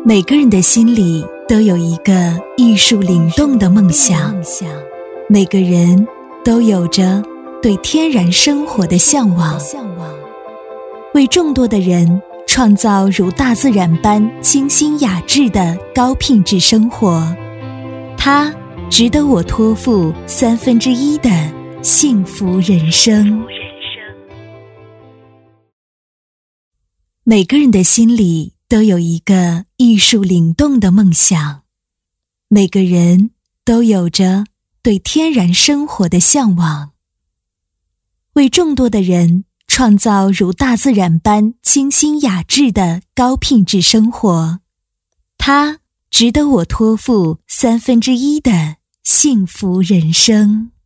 每个人的心里都有一个艺术灵动的梦想，每个人都有着对天然生活的向往，为众多的人创造如大自然般清新雅致的高品质生活，它值得我托付1/3的幸福人生。每个人的心里都有一个艺术灵动的梦想，每个人都有着对天然生活的向往，为众多的人创造如大自然般清新雅致的高品质生活，它值得我托付1/3的幸福人生。